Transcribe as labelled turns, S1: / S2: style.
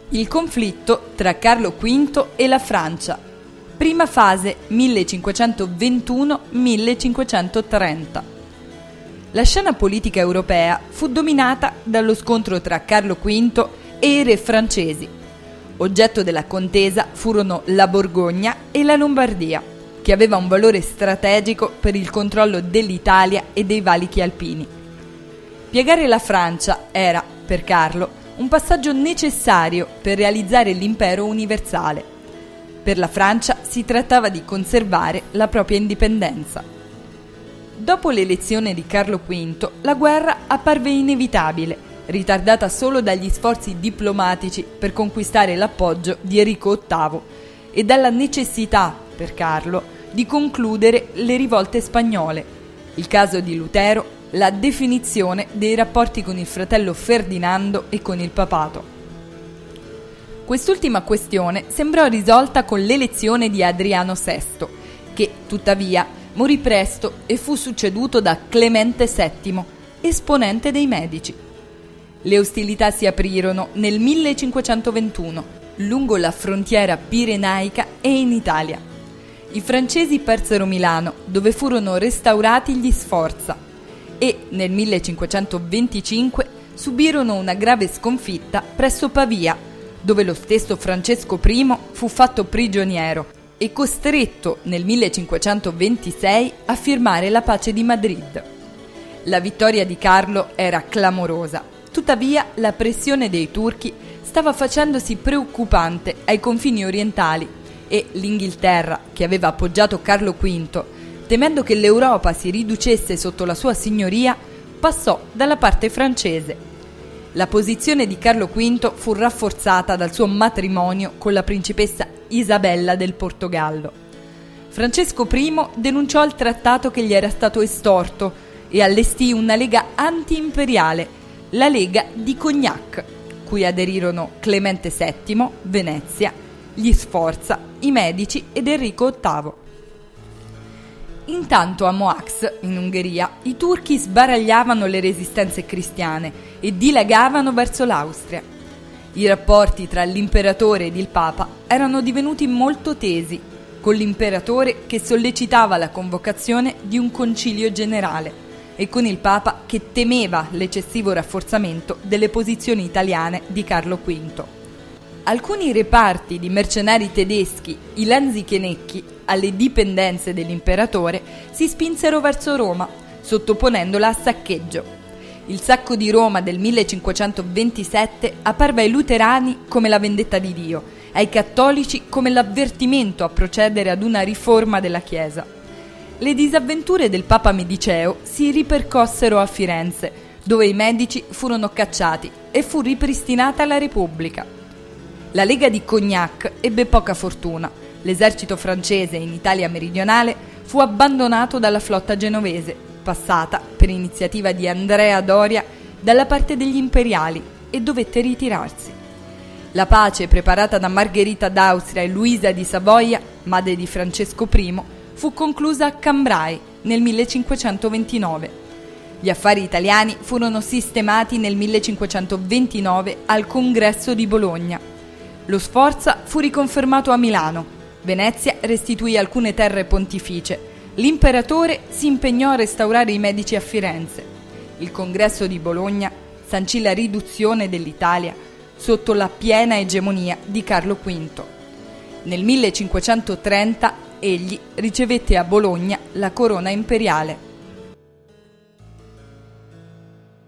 S1: Il conflitto tra Carlo V e la Francia. Prima fase 1521-1530. La scena politica europea fu dominata dallo scontro tra Carlo V e i re francesi. Oggetto della contesa furono la Borgogna e la Lombardia, che aveva un valore strategico per il controllo dell'Italia e dei valichi alpini. Piegare la Francia era, per Carlo, un passaggio necessario per realizzare l'impero universale. Per la Francia si trattava di conservare la propria indipendenza. Dopo l'elezione di Carlo V, la guerra apparve inevitabile, ritardata solo dagli sforzi diplomatici per conquistare l'appoggio di Enrico VIII e dalla necessità, per Carlo, di concludere le rivolte spagnole, il caso di Lutero, la definizione dei rapporti con il fratello Ferdinando e con il papato. Quest'ultima questione sembrò risolta con l'elezione di Adriano VI, che, tuttavia, morì presto e fu succeduto da Clemente VII, esponente dei Medici. Le ostilità si aprirono nel 1521, lungo la frontiera pirenaica e in Italia. I francesi persero Milano, dove furono restaurati gli Sforza, e nel 1525 subirono una grave sconfitta presso Pavia, dove lo stesso Francesco I fu fatto prigioniero e costretto nel 1526 a firmare la pace di Madrid. La vittoria di Carlo era clamorosa, tuttavia la pressione dei turchi stava facendosi preoccupante ai confini orientali e l'Inghilterra, che aveva appoggiato Carlo V, temendo che l'Europa si riducesse sotto la sua signoria, passò dalla parte francese. La posizione di Carlo V fu rafforzata dal suo matrimonio con la principessa Isabella del Portogallo. Francesco I denunciò il trattato che gli era stato estorto e allestì una lega anti-imperiale, la Lega di Cognac, cui aderirono Clemente VII, Venezia, gli Sforza, i Medici ed Enrico VIII. Intanto a Moax, in Ungheria, i turchi sbaragliavano le resistenze cristiane e dilagavano verso l'Austria. I rapporti tra l'imperatore ed il papa erano divenuti molto tesi, con l'imperatore che sollecitava la convocazione di un concilio generale e con il papa che temeva l'eccessivo rafforzamento delle posizioni italiane di Carlo V. Alcuni reparti di mercenari tedeschi, i Lanzichenecchi, alle dipendenze dell'imperatore, si spinsero verso Roma, sottoponendola a saccheggio. Il sacco di Roma del 1527 apparve ai luterani come la vendetta di Dio, ai cattolici come l'avvertimento a procedere ad una riforma della Chiesa. Le disavventure del Papa Mediceo si ripercossero a Firenze, dove i Medici furono cacciati e fu ripristinata la Repubblica. La Lega di Cognac ebbe poca fortuna. L'esercito francese in Italia meridionale fu abbandonato dalla flotta genovese, passata, per iniziativa di Andrea Doria, dalla parte degli imperiali e dovette ritirarsi. La pace preparata da Margherita d'Austria e Luisa di Savoia, madre di Francesco I, fu conclusa a Cambrai nel 1529. Gli affari italiani furono sistemati nel 1529 al Congresso di Bologna. Lo Sforza fu riconfermato a Milano. Venezia restituì alcune terre pontificie. L'imperatore si impegnò a restaurare i Medici a Firenze. Il Congresso di Bologna sancì la riduzione dell'Italia sotto la piena egemonia di Carlo V. Nel 1530 egli ricevette a Bologna la corona imperiale.